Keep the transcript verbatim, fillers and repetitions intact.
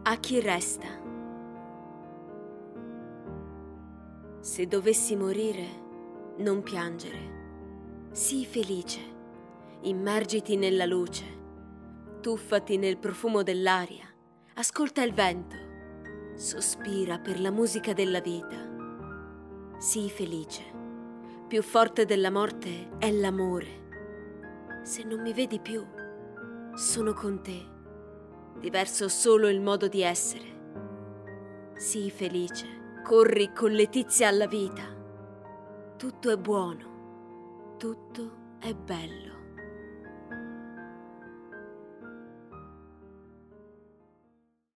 A chi resta. Se dovessi morire, non piangere. Sii felice, immergiti nella luce, tuffati nel profumo dell'aria, ascolta il vento, sospira per la musica della vita. Sii felice, più forte della morte è l'amore. Se non mi vedi più, sono con te. Diverso solo il modo di essere. Sii felice, corri con letizia alla vita. Tutto è buono, tutto è bello.